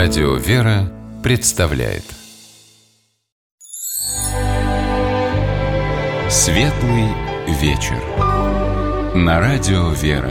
Радио «Вера» представляет Светлый вечер на Радио «Вера».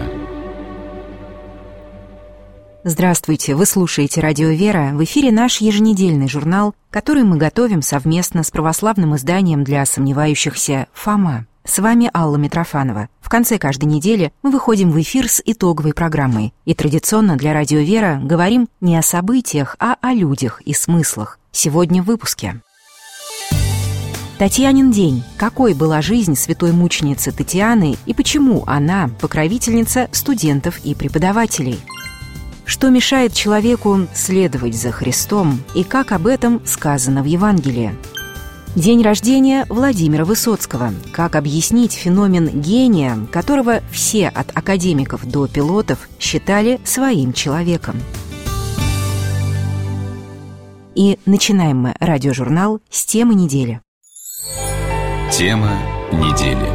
Здравствуйте! Вы слушаете Радио «Вера». В эфире наш еженедельный журнал, который мы готовим совместно с православным изданием для сомневающихся «Фома». С вами Алла Митрофанова. В конце каждой недели мы выходим в эфир с итоговой программой. И традиционно для Радио «Вера» говорим не о событиях, а о людях и смыслах. Сегодня в выпуске. Татьянин день. Какой была жизнь святой мученицы Татьяны и почему она покровительница студентов и преподавателей? Что мешает человеку следовать за Христом и как об этом сказано в Евангелии? День рождения Владимира Высоцкого. Как объяснить феномен гения, которого все от академиков до пилотов считали своим человеком? И начинаем мы радиожурнал с темы недели. Тема недели.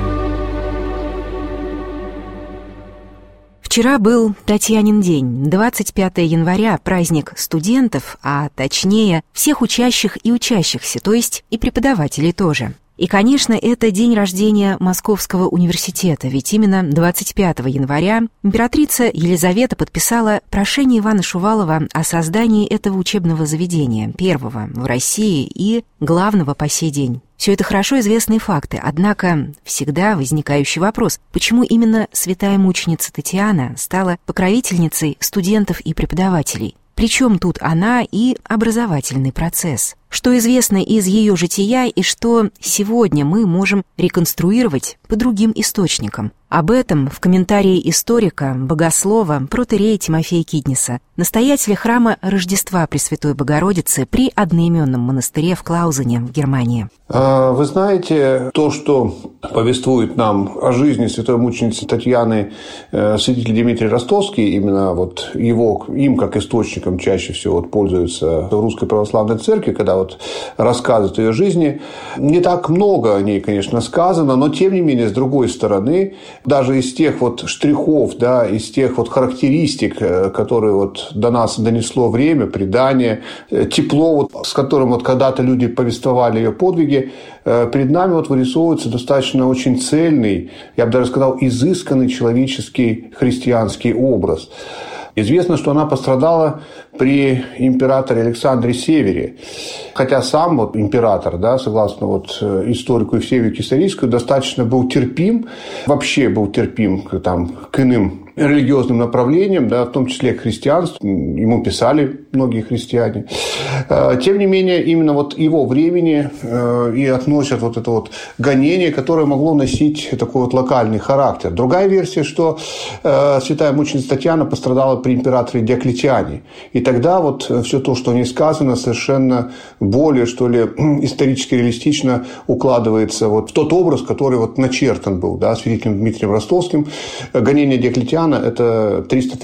Вчера был Татьянин день, 25 января, праздник студентов, а точнее всех учащих и учащихся, то есть и преподавателей тоже. И, конечно, это день рождения Московского университета, ведь именно 25 января императрица Елизавета подписала прошение Ивана Шувалова о создании этого учебного заведения, первого в России и главного по сей день. Все это хорошо известные факты, однако всегда возникающий вопрос, почему именно святая мученица Татьяна стала покровительницей студентов и преподавателей? Причем тут она и образовательный процесс? Что известно из ее жития и что сегодня мы можем реконструировать по другим источникам? Об этом в комментарии историка, богослова, протоиерея Тимофея Киднеса, настоятеля храма Рождества Пресвятой Богородицы при одноименном монастыре в Клаузене в Германии. Вы знаете, то, что повествует нам о жизни святой мученицы Татьяны святитель Дмитрий Ростовский, именно вот им как источником чаще всего пользуется в Русской Православной Церкви, когда рассказывает о ее жизни. Не так много о ней, конечно, сказано, но тем не менее, с другой стороны, даже из тех штрихов, из тех характеристик, которые до нас донесло время, предание, тепло, с которым когда-то люди повествовали ее подвиги, перед нами вырисовывается достаточно очень цельный, я бы даже сказал, изысканный человеческий христианский образ. Известно, что она пострадала при императоре Александре Севере. Хотя сам император, согласно историку Евсевию Кесарийскому, достаточно был терпим, вообще был терпим к иным религиозным направлениям, в том числе к христианству. Ему писали многие христиане. Тем не менее, именно его времени и относят это гонение, которое могло носить такой локальный характер. Другая версия, что святая мученица Татьяна пострадала при императоре Диоклетиане. И тогда все то, что о ней сказано, совершенно более, исторически реалистично укладывается в тот образ, который начертан был святителем Дмитрием Ростовским. Гонение Диоклетиана – это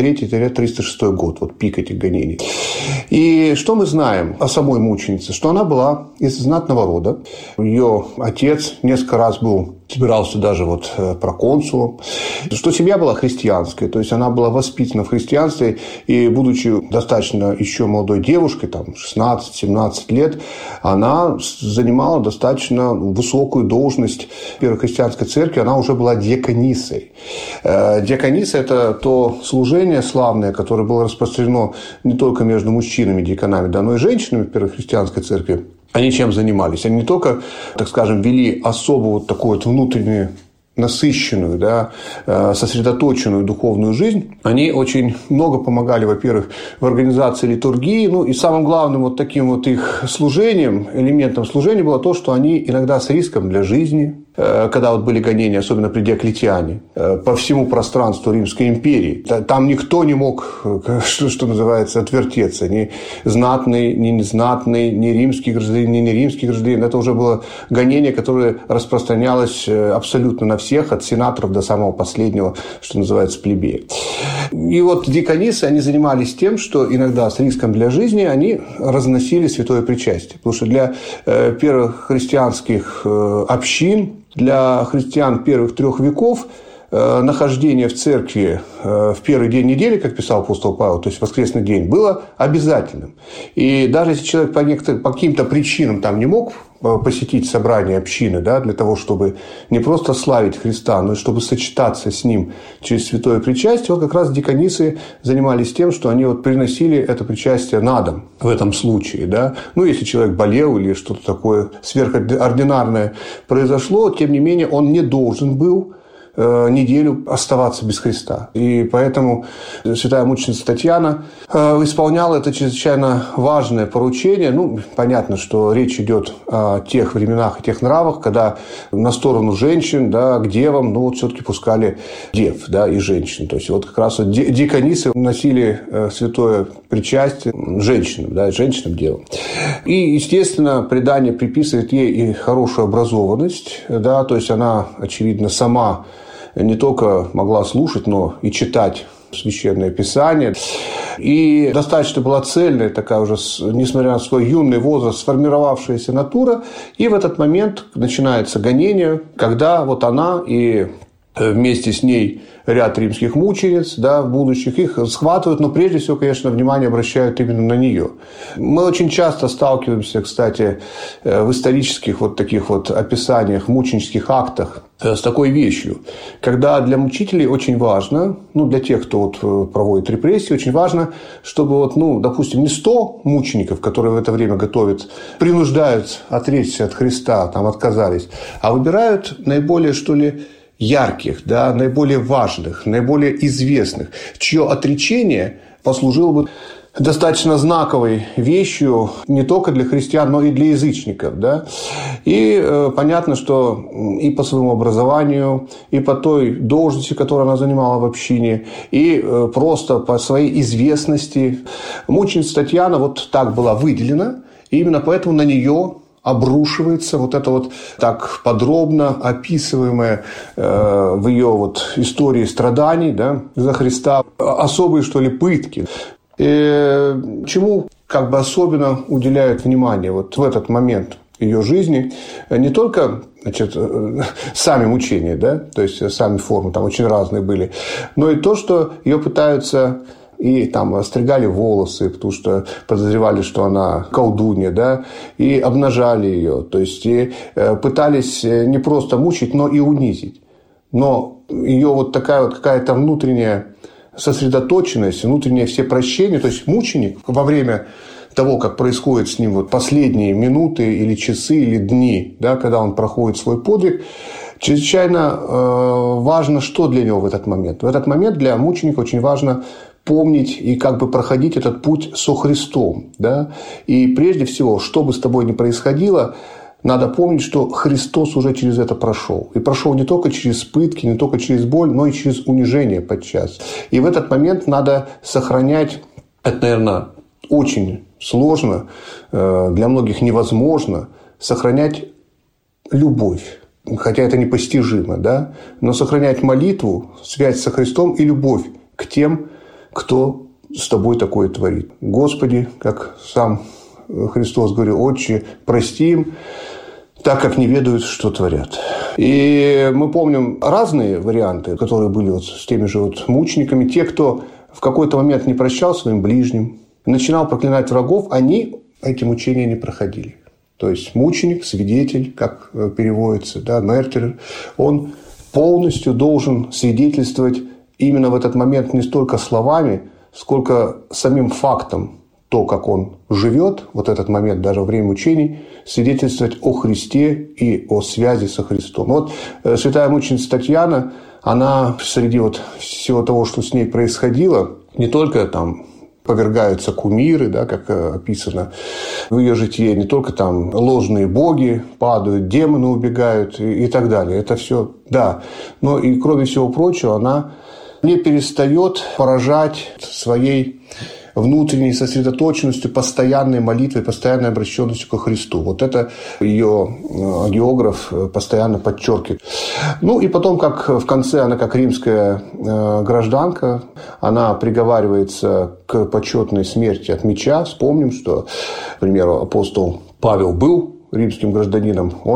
303-306 год, пик этих гонений. И что мы знаем о самой мученице? Что она была из знатного рода. Ее отец несколько раз собирался даже проконсулом. Что семья была христианская, то есть она была воспитана в христианстве, и, будучи достаточно еще молодой девушкой, 16-17 лет, она занимала достаточно высокую должность в Первой христианской церкви, она уже была диаконисой. Диакониса – это то служение славное, которое было распространено не только между мужчинами-диаконами, но и женщинами в Первой христианской церкви. Они чем занимались? Они не только, так скажем, вели особо такую внутреннюю, насыщенную, сосредоточенную духовную жизнь. Они очень много помогали, во-первых, в организации литургии. И самым главным таким их служением, элементом служения было то, что они иногда с риском для жизни, когда были гонения, особенно при Диоклетиане, по всему пространству Римской империи. Там никто не мог, что называется, отвертеться. Ни знатный, ни незнатный, ни римский гражданин, ни неримский гражданин. Это уже было гонение, которое распространялось абсолютно на всех, от сенаторов до самого последнего, что называется, плебея. И диаконисы, они занимались тем, что иногда с риском для жизни они разносили святое причастие. Потому что для первых христианских общин, для христиан первых 3 веков нахождение в церкви в первый день недели, как писал апостол Павел, то есть воскресный день, было обязательным. И даже если человек по каким-то причинам там не мог посетить собрание общины, да, для того, чтобы не просто славить Христа, но и чтобы сочетаться с Ним через святое причастие, вот как раз диконисы занимались тем, что они вот приносили это причастие на дом в этом случае. Да. Ну, если человек болел или что-то такое сверхординарное произошло, тем не менее, он не должен был неделю оставаться без Христа. И поэтому святая мученица Татьяна исполняла это чрезвычайно важное поручение. Ну, понятно, что речь идет о тех временах и тех нравах, когда на сторону женщин, да, к девам, ну, вот все-таки пускали дев, да, и женщин. То есть, вот как раз вот диконисы носили святое причастие женщинам, да, женщинам-девам. И, естественно, предание приписывает ей и хорошую образованность, да, то есть, она, очевидно, сама не только могла слушать, но и читать Священное Писание. И достаточно была цельная такая уже, несмотря на свой юный возраст, сформировавшаяся натура. И в этот момент начинается гонение, когда вот она и вместе с ней ряд римских мучениц, да, будущих, их схватывают, но прежде всего, конечно, внимание обращают именно на нее. Мы очень часто сталкиваемся, кстати, в исторических вот таких вот описаниях, мученических актах с такой вещью, когда для мучителей очень важно, ну, для тех, кто вот проводит репрессии, очень важно, чтобы вот, ну, допустим, не 100 мучеников, которые в это время готовят, принуждают отречься от Христа, там отказались, а выбирают наиболее, что ли, ярких, да, наиболее важных, наиболее известных, чье отречение послужило бы достаточно знаковой вещью не только для христиан, но и для язычников. Да? И понятно, что и по своему образованию, и по той должности, которую она занимала в общине, и просто по своей известности мученица Татьяна вот так была выделена, и именно поэтому на нее обрушивается вот это вот так подробно описываемое в ее вот истории страданий, да, за Христа особые, что ли, пытки. И чему как бы особенно уделяют внимание вот в этот момент ее жизни не только, значит, сами мучения, да, то есть сами формы там очень разные были, но и то, что ее пытаются и там стригали волосы, потому что подозревали, что она колдунья, да, и обнажали ее, то есть и пытались не просто мучить, но и унизить. Но ее вот такая вот какая-то внутренняя сосредоточенность, внутреннее всепрощение, то есть мученик во время того, как происходит с ним вот последние минуты или часы, или дни, да, когда он проходит свой подвиг, чрезвычайно важно, что для него в этот момент. В этот момент для мученика очень важно помнить и как бы проходить этот путь со Христом. Да? И прежде всего, что бы с тобой ни происходило, надо помнить, что Христос уже через это прошел. И прошел не только через пытки, не только через боль, но и через унижение подчас. И в этот момент надо сохранять, это, наверное, очень сложно, для многих невозможно, сохранять любовь. Хотя это непостижимо, да? Но сохранять молитву, связь со Христом и любовь к тем, кто с тобой такое творит. Господи, как сам Христос говорил, Отче, прости им, так как не ведают, что творят. И мы помним разные варианты, которые были вот с теми же вот мучениками. Те, кто в какой-то момент не прощал своим ближним, начинал проклинать врагов, они эти мучения не проходили. То есть мученик, свидетель, как переводится, да, мертер, он полностью должен свидетельствовать именно в этот момент не столько словами, сколько самим фактом, то, как он живет, вот этот момент даже во время мучений, свидетельствовать о Христе и о связи со Христом. Вот святая мученица Татьяна, она среди вот всего того, что с ней происходило, не только там повергаются кумиры, да, как описано в ее житии, не только там ложные боги падают, демоны убегают и так далее. Это все, да. Но и кроме всего прочего, она не перестает поражать своей внутренней сосредоточенностью, постоянной молитвой, постоянной обращенностью ко Христу. Вот это ее географ постоянно подчеркивает. Ну и потом, как в конце, она как римская гражданка, она приговаривается к почетной смерти от меча. Вспомним, что, к примеру, апостол Павел был римским гражданином, он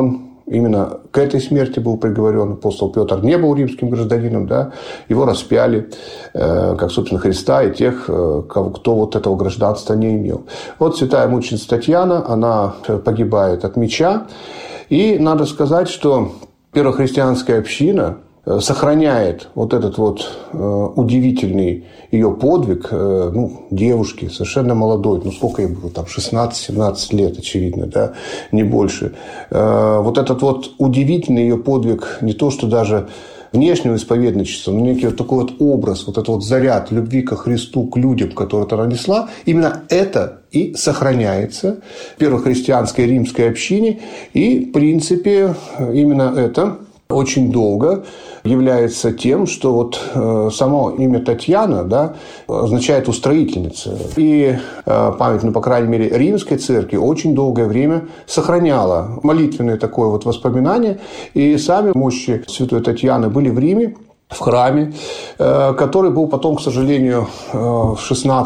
именно к этой смерти был приговорен. Апостол Петр не был римским гражданином, да, его распяли, как, собственно, Христа и тех, кто вот этого гражданства не имел. Вот святая мученица Татьяна, она погибает от меча. И надо сказать, что первохристианская община сохраняет вот этот вот удивительный ее подвиг, девушки, совершенно молодой, сколько ей было, там, 16-17 лет, очевидно, да, не больше. Вот этот вот удивительный ее подвиг, не то, что даже внешнего исповедничества, но некий вот такой вот образ, вот этот вот заряд любви ко Христу, к людям, которые она несла, именно это и сохраняется в первохристианской римской общине. И, в принципе, именно это очень долго является тем, что вот само имя Татьяна, да, означает устроительница. И память, по крайней мере, римской церкви очень долгое время сохраняла молитвенное такое вот воспоминание. И сами мощи святой Татьяны были в Риме, в храме, который был потом, к сожалению, в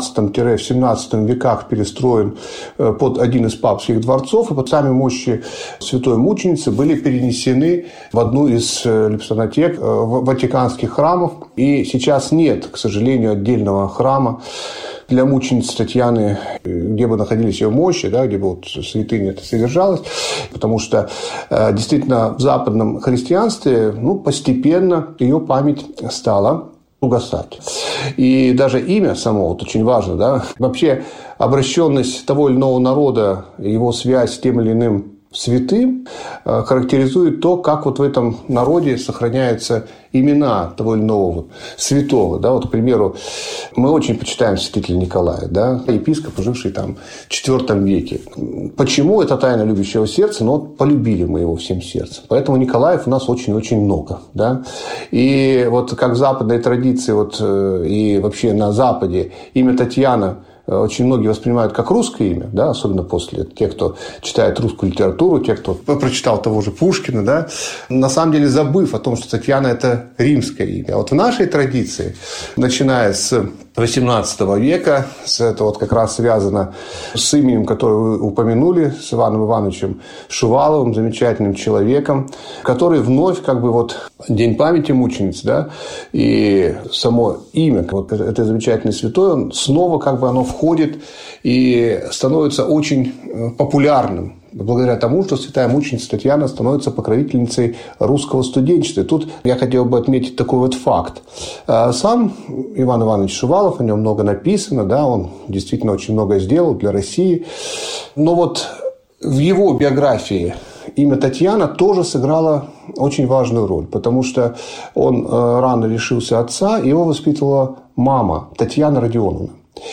16-17 веках перестроен под один из папских дворцов, и под сами мощи святой мученицы были перенесены в одну из лепсанотек ватиканских храмов. И сейчас нет, к сожалению, отдельного храма для мученицы Татьяны, где бы находились ее мощи, да, где бы вот святыня это содержалась, потому что действительно в западном христианстве постепенно ее память стала угасать. И даже имя само, вот очень важно, да, вообще обращенность того или иного народа, его связь с тем или иным святым характеризует то, как вот в этом народе сохраняются имена того или иного святого. Да? Вот, к примеру, мы очень почитаем святителя Николая, да? Епископ, живший там в IV веке. Почему? Это тайна любящего сердца, но полюбили мы его всем сердцем. Поэтому Николаев у нас очень-очень много. Да? И вот как в западной традиции, и вообще на Западе имя Татьяна очень многие воспринимают как русское имя, да, особенно после тех, кто читает русскую литературу, тех, кто прочитал того же Пушкина, да, на самом деле забыв о том, что Татьяна – это римское имя. А вот в нашей традиции, начиная с XVIII века, это вот как раз связано с именем, которое вы упомянули, с Иваном Ивановичем Шуваловым, замечательным человеком, который вновь День памяти мучениц, да, и само имя вот этой замечательной святой, он снова оно входит и становится очень популярным, благодаря тому, что святая мученица Татьяна становится покровительницей русского студенчества. И тут я хотел бы отметить такой вот факт. Сам Иван Иванович Шувалов, о нем много написано, да, он действительно очень многое сделал для России. Но вот в его биографии имя Татьяна тоже сыграло очень важную роль, потому что он рано лишился отца, его воспитывала мама Татьяна Родионовна.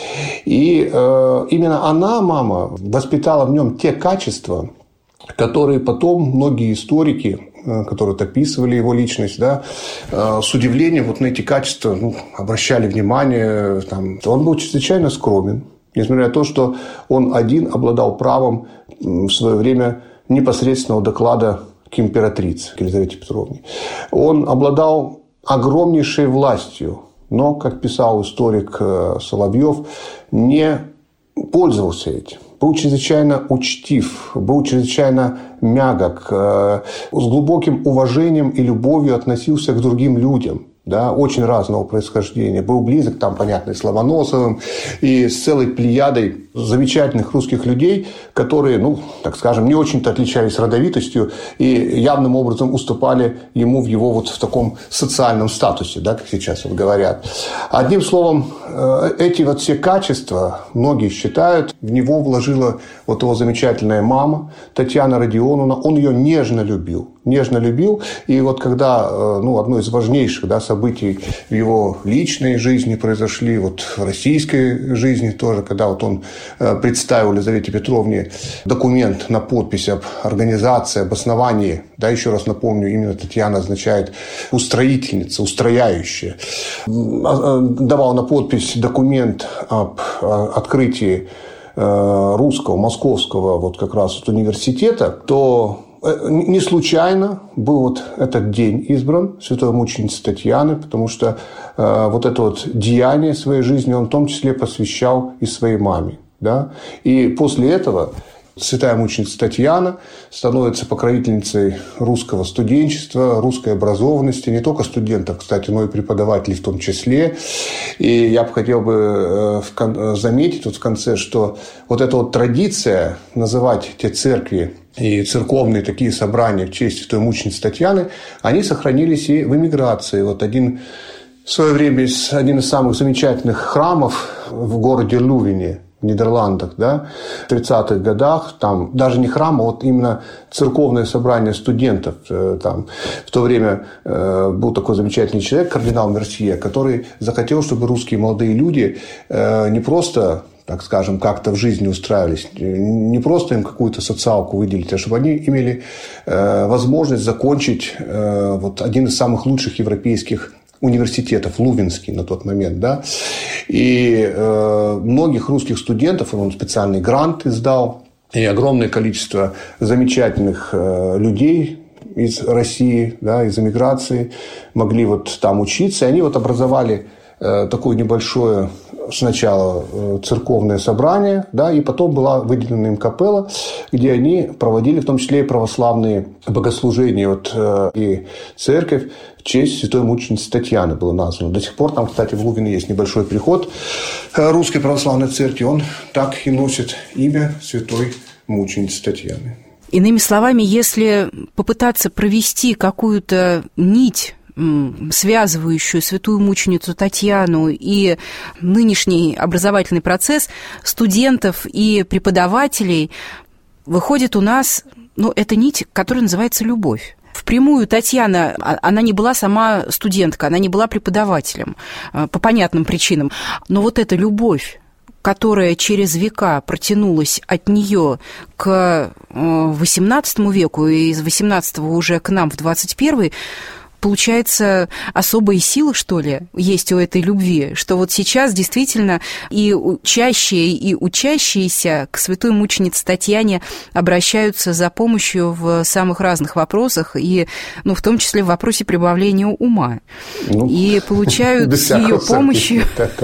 И именно она, мама, воспитала в нем те качества, которые потом многие историки, которые описывали его личность, да, с удивлением на эти качества обращали внимание. Он был чрезвычайно скромен, несмотря на то, что он один обладал правом в свое время непосредственного доклада к императрице, к Елизавете Петровне. Он обладал огромнейшей властью, но, как писал историк Соловьев, не пользовался этим. Был чрезвычайно учтив, был чрезвычайно мягок, с глубоким уважением и любовью относился к другим людям. Да, очень разного происхождения. Был близок, понятно, и с Ломоносовым, и с целой плеядой замечательных русских людей, которые, так скажем, не очень-то отличались родовитостью и явным образом уступали ему в его в таком социальном статусе, да, как сейчас говорят. Одним словом, эти все качества, многие считают, в него вложила его замечательная мама Татьяна Родионовна. Он ее нежно любил. И когда одно из важнейших событий в его личной жизни произошли, в российской жизни тоже, когда он представил Елизавете Петровне документ на подпись об организации, об основании, да, еще раз напомню, именно Татьяна означает устроительница, устрояющая, давал на подпись документ об открытии русского, московского как раз университета, то не случайно был этот день избран святой мученицы Татьяны, потому что это деяние своей жизни он в том числе посвящал и своей маме. Да? И после этого Святая мученица Татьяна становится покровительницей русского студенчества, русской образованности, не только студентов, кстати, но и преподавателей в том числе. И я бы хотел заметить в конце, что вот эта вот традиция называть те церкви и церковные такие собрания в честь святой мученицы Татьяны, они сохранились и в эмиграции. Вот в свое время один из самых замечательных храмов в городе Лувене, в Нидерландах, да, в 30-х годах, там даже не храм, а вот именно церковное собрание студентов. Там в то время был такой замечательный человек, кардинал Мерсье, который захотел, чтобы русские молодые люди не просто, так скажем, как-то в жизни устраивались, не просто им какую-то социалку выделить, а чтобы они имели возможность закончить вот один из самых лучших европейских университетов, Лувенский на тот момент, да, и многих русских студентов, он специальный грант издал, и огромное количество замечательных людей из России, да, из эмиграции могли вот там учиться, и они вот образовали такое небольшое сначала церковное собрание, да, и потом была выделена им капелла, где они проводили в том числе и православные богослужения. Вот, и церковь в честь святой мученицы Татьяны была названа. До сих пор там, кстати, в Лувине есть небольшой приход русской православной церкви. Он так и носит имя святой мученицы Татьяны. Иными словами, если попытаться провести какую-то нить, связывающую святую мученицу Татьяну и нынешний образовательный процесс студентов и преподавателей, выходит у нас, эта нить, которая называется любовь. Впрямую Татьяна, она не была сама студенткой, она не была преподавателем по понятным причинам, но вот эта любовь, которая через века протянулась от нее к XVIII веку и из XVIII уже к нам в XXI, получается, особые силы, что ли, есть у этой любви, что вот сейчас действительно и учащие, и учащиеся к святой мученице Татьяне обращаются за помощью в самых разных вопросах, и, в том числе в вопросе прибавления ума. И получают с ее помощью...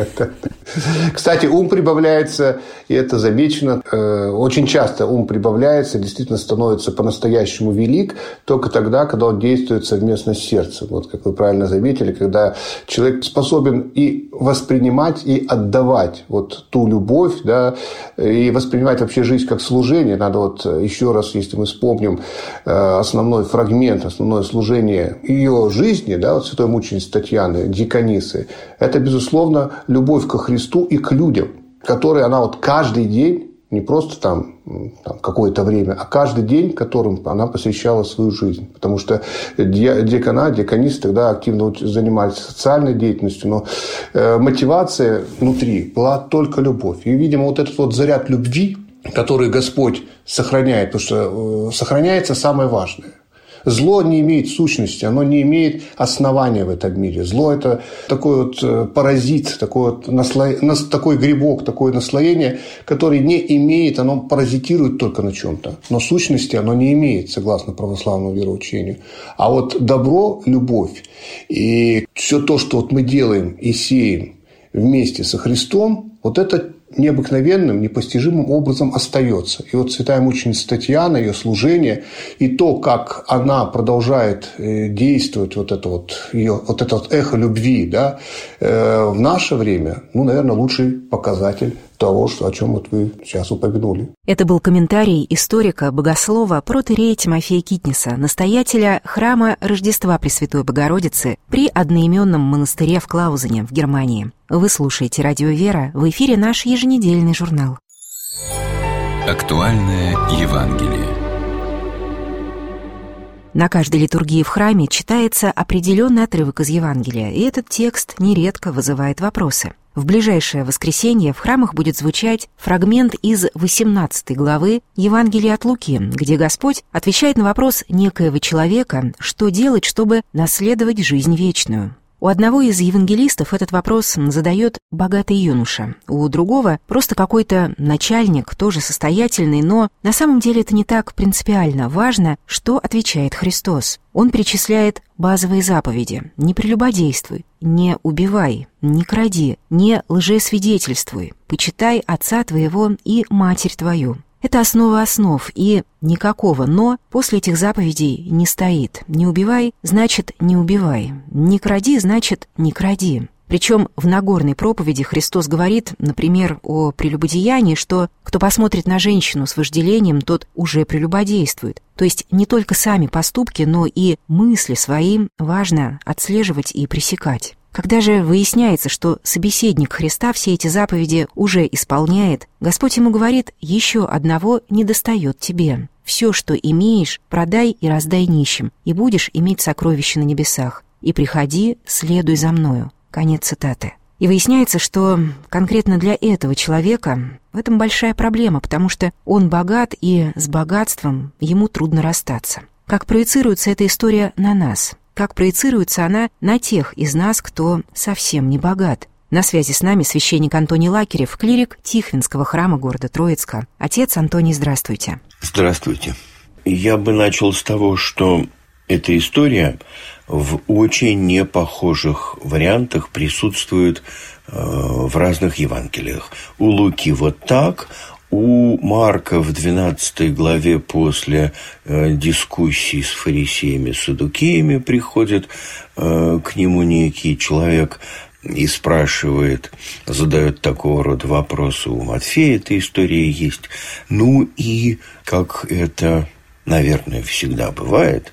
Кстати, ум прибавляется, и это замечено. Очень часто ум прибавляется, действительно становится по-настоящему велик только тогда, когда он действует совместно с сердцем. Вот как вы правильно заметили, когда человек способен и воспринимать, и отдавать вот ту любовь, да, и воспринимать вообще жизнь как служение. Надо вот еще раз, если мы вспомним основной фрагмент, основное служение ее жизни, да, вот святой мученицы Татьяны, диаконисы, это, безусловно, любовь ко Христу и к людям, которые она вот каждый день, не просто там какое-то время, а каждый день, которым она посвящала свою жизнь. Потому что диаконисы тогда активно занимались социальной деятельностью, но мотивация внутри была только любовь. И, видимо, вот этот вот заряд любви, который Господь сохраняет, потому что сохраняется самое важное. Зло не имеет сущности, оно не имеет основания в этом мире. Зло – это такой вот паразит, такой грибок, такое наслоение, который не имеет, оно паразитирует только на чем-то. Но сущности оно не имеет, согласно православному вероучению. А вот добро, любовь и все то, что вот мы делаем и сеем вместе со Христом, вот это необыкновенным, непостижимым образом остается. И вот святая мученица Татьяна, ее служение, и то, как она продолжает действовать, вот это эхо любви, да, в наше время, наверное, лучший показатель того, о чем вот вы сейчас упомянули. Это был комментарий историка, богослова, протоиерея Тимофея Китниса, настоятеля храма Рождества Пресвятой Богородицы при одноименном монастыре в Клаузене в Германии. Вы слушаете «Радио Вера», в эфире наш еженедельный журнал. Актуальное Евангелие. На каждой литургии в храме читается определенный отрывок из Евангелия, и этот текст нередко вызывает вопросы. В ближайшее воскресенье в храмах будет звучать фрагмент из 18 главы Евангелия от Луки, где Господь отвечает на вопрос некоего человека, что делать, чтобы наследовать жизнь вечную. У одного из евангелистов этот вопрос задает богатый юноша, у другого просто какой-то начальник, тоже состоятельный, но на самом деле это не так принципиально. Важно, что отвечает Христос. Он перечисляет базовые заповеди: не прелюбодействуй, не убивай, не кради, не лжесвидетельствуй, почитай отца твоего и матерь твою. Это основа основ, и никакого «но» после этих заповедей не стоит. Не убивай, значит, не убивай. Не кради, значит, не кради. Причем в Нагорной проповеди Христос говорит, например, о прелюбодеянии, что кто посмотрит на женщину с вожделением, тот уже прелюбодействует. То есть не только сами поступки, но и мысли свои важно отслеживать и пресекать. Когда же выясняется, что собеседник Христа все эти заповеди уже исполняет, Господь ему говорит: «Еще одного недостает тебе. Все, что имеешь, продай и раздай нищим, и будешь иметь сокровища на небесах. И приходи, следуй за мною». Конец цитаты. И выясняется, что конкретно для этого человека в этом большая проблема, потому что он богат, и с богатством ему трудно расстаться. Как проецируется эта история на нас? Как проецируется она на тех из нас, кто совсем не богат? На связи с нами священник Антоний Лакерев, клирик Тихвинского храма города Троицка. Отец Антоний, здравствуйте. Здравствуйте. Я бы начал с того, что эта история в очень непохожих вариантах присутствует в разных Евангелиях. У Луки вот так, у Марка в 12 главе после дискуссий с фарисеями, саддукеями приходит к нему некий человек и спрашивает, задает такого рода вопросы. У Матфея эта история есть. Ну и, как это, наверное, всегда бывает,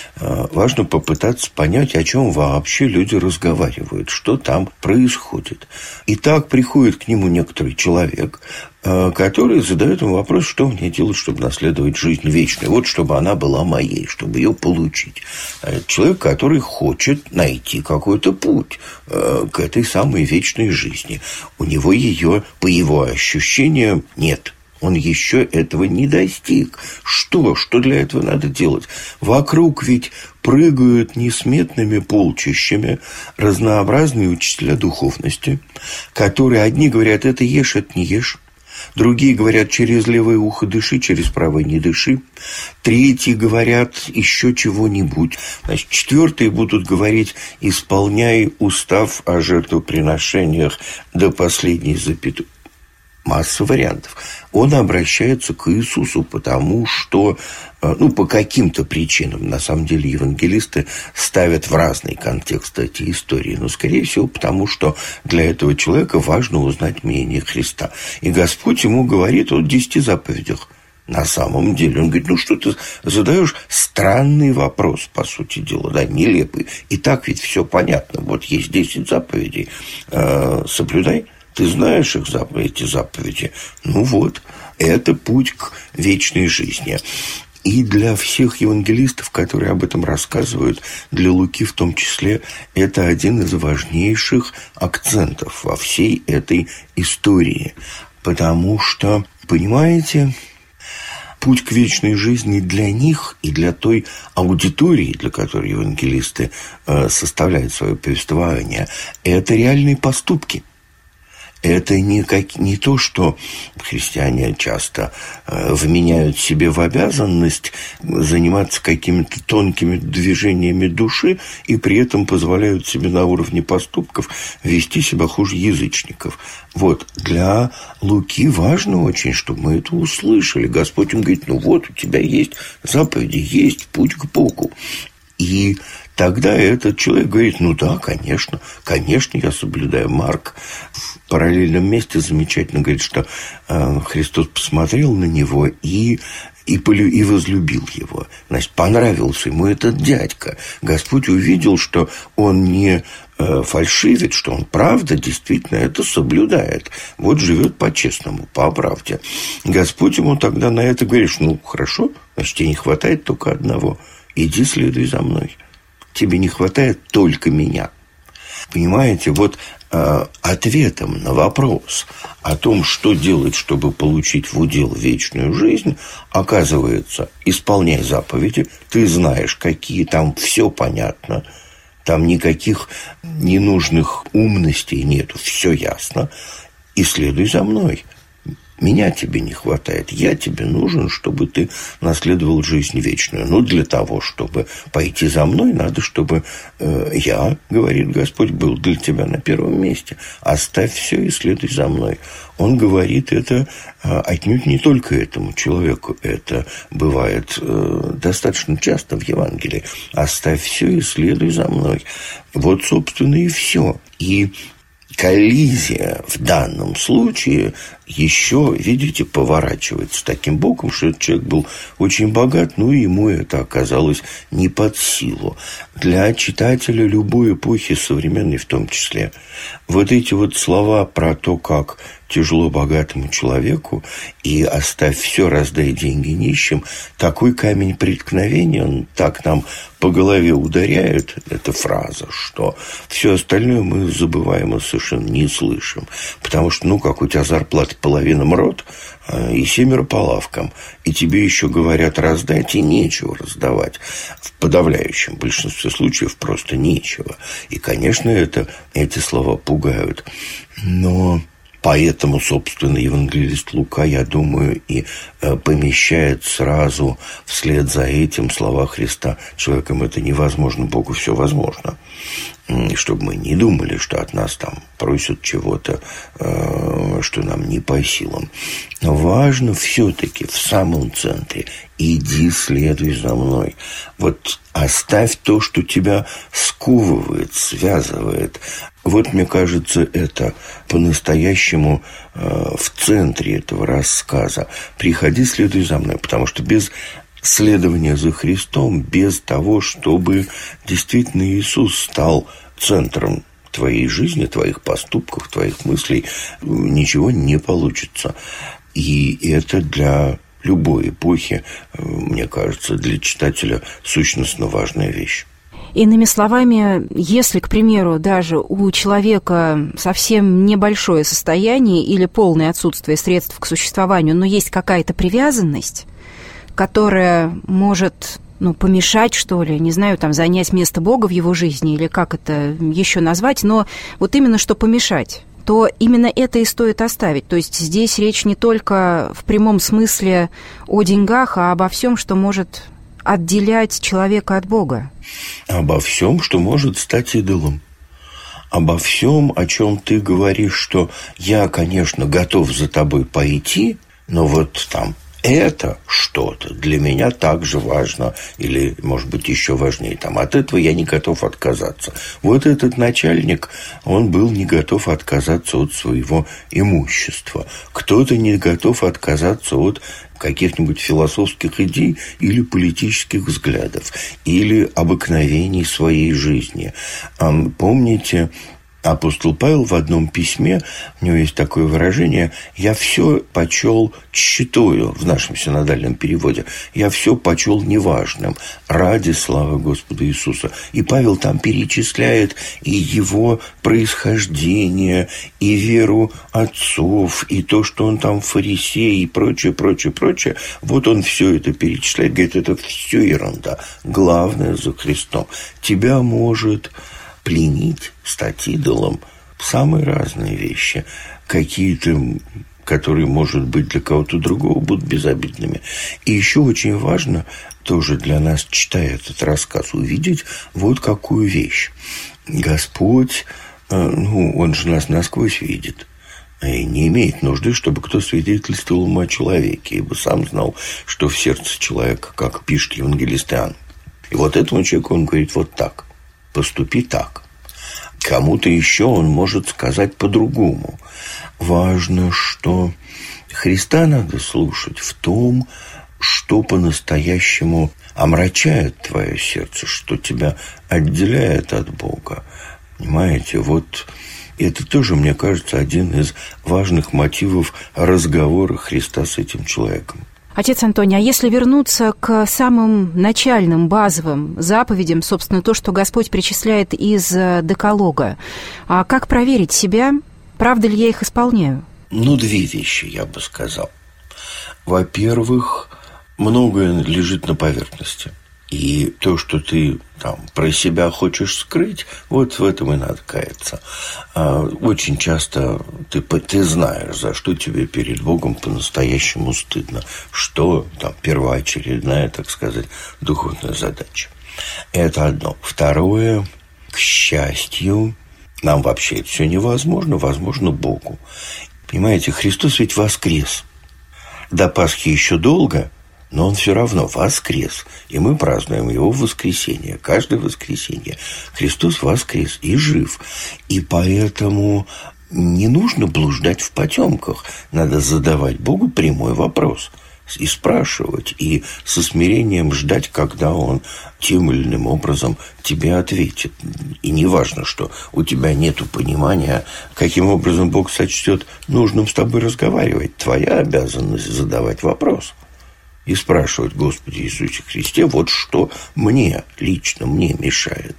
важно попытаться понять, о чем вообще люди разговаривают, что там происходит. И так приходит к нему некоторый человек, который задает ему вопрос, что мне делать, чтобы наследовать жизнь вечную. Вот чтобы она была моей, чтобы ее получить. Человек, который хочет найти какой-то путь к этой самой вечной жизни. У него ее, по его ощущениям, нет. Он еще этого не достиг. Что? Что для этого надо делать? Вокруг ведь прыгают несметными полчищами разнообразные учителя духовности, которые одни говорят: это ешь, это не ешь. Другие говорят: через левое ухо дыши, через правое не дыши. Третьи говорят еще чего-нибудь. Значит, четвертые будут говорить: исполняй устав о жертвоприношениях до последней запятой. Масса вариантов. Он обращается к Иисусу, потому что, по каким-то причинам, на самом деле, евангелисты ставят в разный контекст эти истории, но, скорее всего, потому что для этого человека важно узнать мнение Христа. И Господь ему говорит о 10 заповедях. На самом деле, он говорит: что ты задаешь странный вопрос, по сути дела, да, нелепый. И так ведь все понятно. Вот есть 10 заповедей, соблюдай. Ты знаешь их эти заповеди? Вот, это путь к вечной жизни. И для всех евангелистов, которые об этом рассказывают, для Луки в том числе, это один из важнейших акцентов во всей этой истории. Потому что, понимаете, путь к вечной жизни для них и для той аудитории, для которой евангелисты составляют свое повествование, это реальные поступки. Это не то, что христиане часто вменяют себе в обязанность заниматься какими-то тонкими движениями души и при этом позволяют себе на уровне поступков вести себя хуже язычников. Вот, для Луки важно очень, чтобы мы это услышали. Господь им говорит: у тебя есть заповеди, есть путь к Богу. И тогда этот человек говорит: да, конечно, я соблюдаю. Марк в параллельном месте замечательно говорит, что Христос посмотрел на него и возлюбил его. Значит, понравился ему этот дядька. Господь увидел, что он не фальшивит, что он правда действительно это соблюдает. Вот живет по-честному, по правде. Господь ему тогда на это говорит: хорошо, значит, тебе не хватает только одного. Иди, следуй за мной. Тебе не хватает только меня. Понимаете, ответом на вопрос о том, что делать, чтобы получить в удел вечную жизнь, оказывается: исполняй заповеди, ты знаешь, какие там, все понятно, там никаких ненужных умностей нету, все ясно, и следуй за мной. Меня тебе не хватает. Я тебе нужен, чтобы ты наследовал жизнь вечную. Но для того, чтобы пойти за мной, надо, чтобы я, говорит Господь, был для тебя на первом месте. Оставь все и следуй за мной. Он говорит это отнюдь не только этому человеку. Это бывает достаточно часто в Евангелии. Оставь все и следуй за мной. Вот, собственно, и все. И коллизия в данном случае еще, видите, поворачивается таким боком, что этот человек был очень богат, но ему это оказалось не под силу. Для читателя любой эпохи, современной в том числе, вот эти вот слова про то, как тяжело богатому человеку и оставь все, раздай деньги нищим, такой камень преткновения, он так нам по голове ударяет, эта фраза, что все остальное мы забываем и совершенно не слышим. Потому что, как у тебя зарплата половина МРОТ и 7 по лавкам, и тебе еще говорят раздать, и нечего раздавать. В подавляющем большинстве случаев просто нечего. И, конечно, эти слова пугают. Но поэтому, собственно, евангелист Лука, я думаю, и помещает сразу вслед за этим слова Христа: человеком это невозможно, Богу все возможно. Чтобы мы не думали, что от нас там просят чего-то, что нам не по силам. Но важно все-таки в самом центре: иди, следуй за мной. Вот оставь то, что тебя сковывает, связывает. Вот, мне кажется, это по-настоящему в центре этого рассказа. Приходи, следуй за мной, потому что без следования за Христом, без того, чтобы действительно Иисус стал центром твоей жизни, твоих поступков, твоих мыслей, ничего не получится. И это для любой эпохи, мне кажется, для читателя сущностно важная вещь. Иными словами, если, к примеру, даже у человека совсем небольшое состояние или полное отсутствие средств к существованию, но есть какая-то привязанность, которая может, помешать, что ли, не знаю, занять место Бога в его жизни, или как это еще назвать, но вот именно что помешать, то именно это и стоит оставить. То есть здесь речь не только в прямом смысле о деньгах, а обо всем, что может отделять человека от Бога. Обо всем, что может стать идолом. Обо всем, о чем ты говоришь, что я, конечно, готов за тобой пойти, но вот это что-то для меня так же важно, или, может быть, еще важнее, от этого я не готов отказаться. Вот этот начальник, он был не готов отказаться от своего имущества. Кто-то не готов отказаться от каких-нибудь философских идей или политических взглядов, или обыкновений своей жизни. Помните, апостол Павел в одном письме, у него есть такое выражение: «Я все почел тщетою», в нашем синодальном переводе, «я все почел неважным ради славы Господа Иисуса». И Павел там перечисляет и его происхождение, и веру отцов, и то, что он там фарисей, и прочее, прочее, прочее. Вот он все это перечисляет, говорит, это все ерунда. Главное за Христом. Тебя может пленить, стать идолом, самые разные вещи. Какие-то, которые, может быть, для кого-то другого будут безобидными. И еще очень важно тоже для нас, читая этот рассказ, увидеть вот какую вещь. Господь, Он же нас насквозь видит. И не имеет нужды, чтобы кто свидетельствовал ему о человеке, ибо сам знал, что в сердце человека, как пишет евангелист Иоанн. И вот этому человеку он говорит вот так: поступи так. Кому-то еще он может сказать по-другому. Важно, что Христа надо слушать в том, что по-настоящему омрачает твое сердце, что тебя отделяет от Бога. Понимаете, вот это тоже, мне кажется, один из важных мотивов разговора Христа с этим человеком. Отец Антоний, а если вернуться к самым начальным, базовым заповедям, собственно, то, что Господь перечисляет из Декалога, а как проверить себя, правда ли я их исполняю? 2 вещи, я бы сказал. Во-первых, многое лежит на поверхности. И то, что ты там про себя хочешь скрыть, вот в этом и надо каяться. Очень часто ты знаешь, за что тебе перед Богом по-настоящему стыдно, что там первоочередная, так сказать, духовная задача. Это одно. Второе, к счастью, нам вообще это все невозможно, возможно Богу. Понимаете, Христос ведь воскрес. До Пасхи еще долго, но Он все равно воскрес. И мы празднуем Его воскресенье. Каждое воскресенье Христос воскрес и жив. И поэтому не нужно блуждать в потемках. Надо задавать Богу прямой вопрос. И спрашивать, и со смирением ждать, когда Он тем или иным образом тебе ответит. И не важно, что у тебя нет понимания, каким образом Бог сочтет нужным с тобой разговаривать. Твоя обязанность задавать вопрос. И спрашивать: Господи Иисусе Христе, вот что лично мне мешает.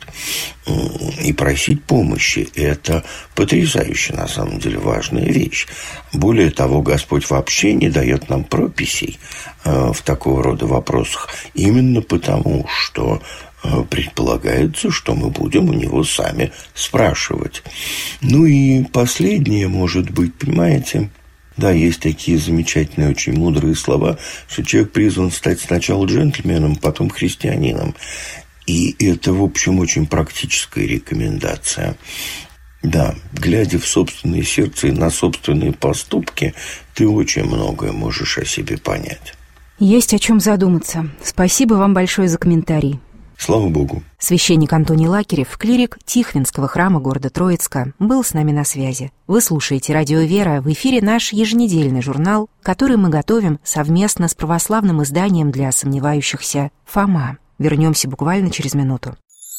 И просить помощи. Это потрясающе, на самом деле, важная вещь. Более того, Господь вообще не дает нам прописей в такого рода вопросах. Именно потому, что предполагается, что мы будем у Него сами спрашивать. Ну и последнее, может быть, понимаете... Да, есть такие замечательные, очень мудрые слова, что человек призван стать сначала джентльменом, потом христианином. И это, в общем, очень практическая рекомендация. Да, глядя в собственное сердце и на собственные поступки, ты очень многое можешь о себе понять. Есть о чем задуматься. Спасибо вам большое за комментарий. Слава Богу. Священник Антоний Лакерев, клирик Тихвинского храма города Троицка, был с нами на связи. Вы слушаете «Радио Вера», в эфире наш еженедельный журнал, который мы готовим совместно с православным изданием для сомневающихся «Фома». Вернемся буквально через минуту.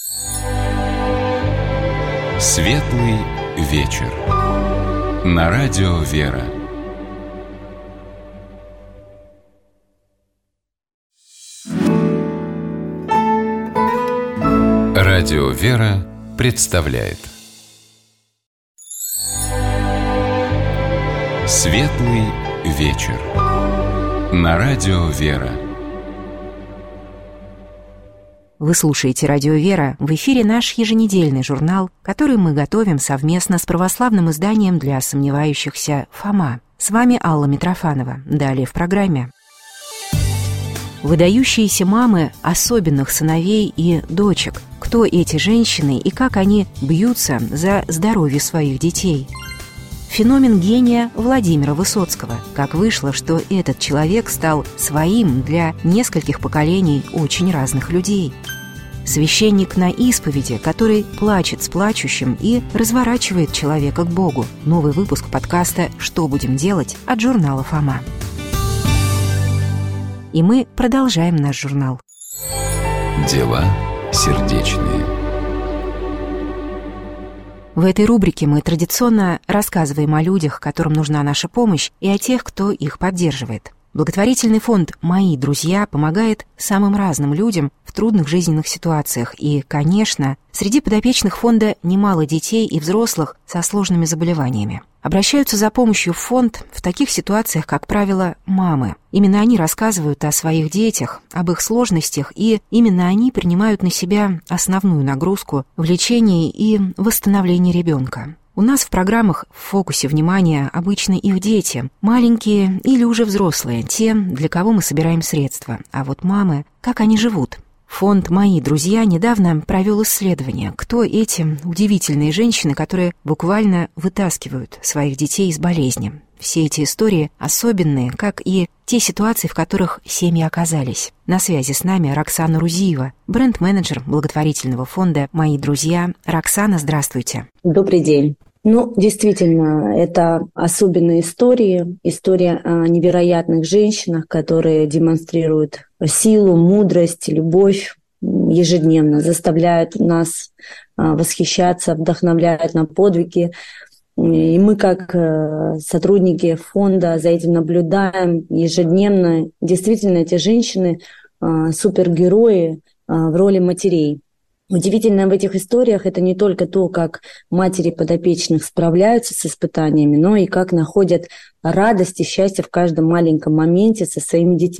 Светлый вечер. На «Радио Вера». Радио Вера представляет Светлый вечер. На Радио Вера. Вы слушаете «Радио Вера», в эфире наш еженедельный журнал, который мы готовим совместно с православным изданием для сомневающихся «Фома». С вами Алла Митрофанова. Далее в программе. Выдающиеся мамы особенных сыновей и дочек. Кто эти женщины и как они бьются за здоровье своих детей? Феномен гения Владимира Высоцкого. Как вышло, что этот человек стал своим для нескольких поколений очень разных людей. Священник на исповеди, который плачет с плачущим и разворачивает человека к Богу. Новый выпуск подкаста «Что будем делать» от журнала «Фома». И мы продолжаем наш журнал. Дела сердечные. В этой рубрике мы традиционно рассказываем о людях, которым нужна наша помощь, и о тех, кто их поддерживает. Благотворительный фонд «Мои друзья» помогает самым разным людям в трудных жизненных ситуациях. И, конечно, среди подопечных фонда немало детей и взрослых со сложными заболеваниями. Обращаются за помощью в фонд в таких ситуациях, как правило, мамы. Именно они рассказывают о своих детях, об их сложностях, и именно они принимают на себя основную нагрузку в лечении и восстановлении ребенка. У нас в программах в фокусе внимания обычно их дети, маленькие или уже взрослые, те, для кого мы собираем средства. А вот мамы, как они живут? Фонд «Мои друзья» недавно провел исследование, кто эти удивительные женщины, которые буквально вытаскивают своих детей из болезни. Все эти истории особенные, как и те ситуации, в которых семьи оказались. На связи с нами Роксана Рузиева, бренд-менеджер благотворительного фонда «Мои друзья». Роксана, здравствуйте. Добрый день. Действительно, это особенные истории, история о невероятных женщинах, которые демонстрируют силу, мудрость, любовь ежедневно, заставляют нас восхищаться, вдохновляют на подвиги. И мы, как сотрудники фонда, за этим наблюдаем ежедневно. Действительно, эти женщины супергерои в роли матерей. Удивительно в этих историях это не только то, как матери подопечных справляются с испытаниями, но и как находят радость и счастье в каждом маленьком моменте со своими детьми.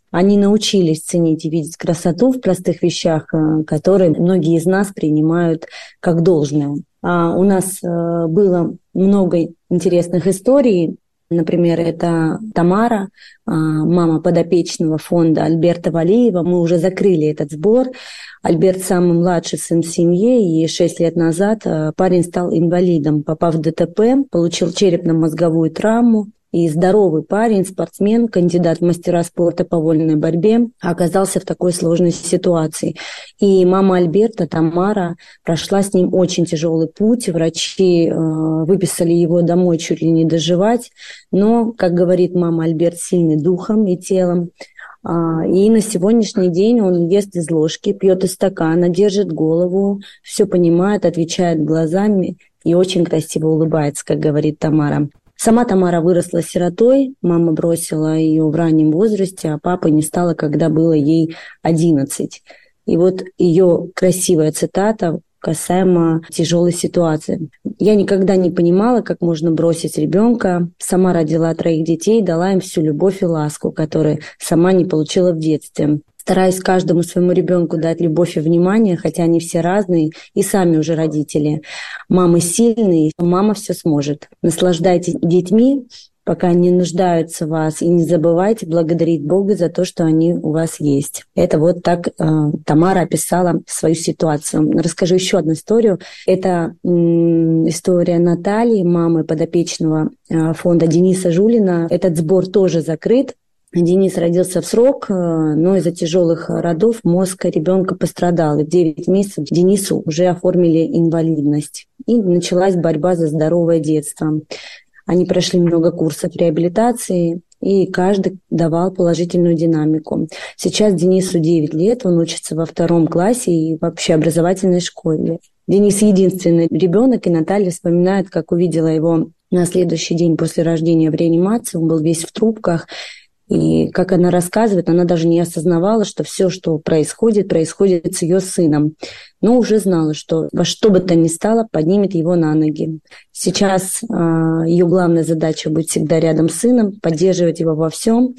Они научились ценить и видеть красоту в простых вещах, которые многие из нас принимают как должное. У нас было много интересных историй. Например, это Тамара, мама подопечного фонда Альберта Валиева. Мы уже закрыли этот сбор. Альберт самый младший сын в семье, и 6 лет назад парень стал инвалидом, попав в ДТП, получил черепно-мозговую травму. И здоровый парень, спортсмен, кандидат в мастера спорта по вольной борьбе, оказался в такой сложной ситуации. И мама Альберта, Тамара, прошла с ним очень тяжелый путь. Врачи выписали его домой чуть ли не доживать. Но, как говорит мама, Альберт сильный духом и телом. И на сегодняшний день он ест из ложки, пьет из стакана, держит голову, все понимает, отвечает глазами и очень красиво улыбается, как говорит Тамара. Сама Тамара выросла сиротой, мама бросила ее в раннем возрасте, а папы не стало, когда было ей 11. И вот ее красивая цитата касаемо тяжелой ситуации. «Я никогда не понимала, как можно бросить ребенка. Сама родила 3 детей, дала им всю любовь и ласку, которую сама не получила в детстве. Стараюсь каждому своему ребенку дать любовь и внимание, хотя они все разные и сами уже родители. Мамы сильные, мама все сможет. Наслаждайтесь детьми, пока они нуждаются в вас, и не забывайте благодарить Бога за то, что они у вас есть». Это вот так Тамара описала свою ситуацию. Расскажу еще одну историю. Это история Натальи, мамы подопечного фонда Дениса Жулина. Этот сбор тоже закрыт. Денис родился в срок, но из-за тяжелых родов мозг ребенка пострадал. И в 9 месяцев Денису уже оформили инвалидность. И началась борьба за здоровое детство. Они прошли много курсов реабилитации, и каждый давал положительную динамику. Сейчас Денису 9 лет, он учится во 2 классе и в общеобразовательной школе. Денис единственный ребенок, и Наталья вспоминает, как увидела его на следующий день после рождения в реанимации. Он был весь в трубках. И, как она рассказывает, она даже не осознавала, что все, что происходит с ее сыном. Но уже знала, что во что бы то ни стало, поднимет его на ноги. Сейчас ее главная задача быть всегда рядом с сыном, поддерживать его во всем.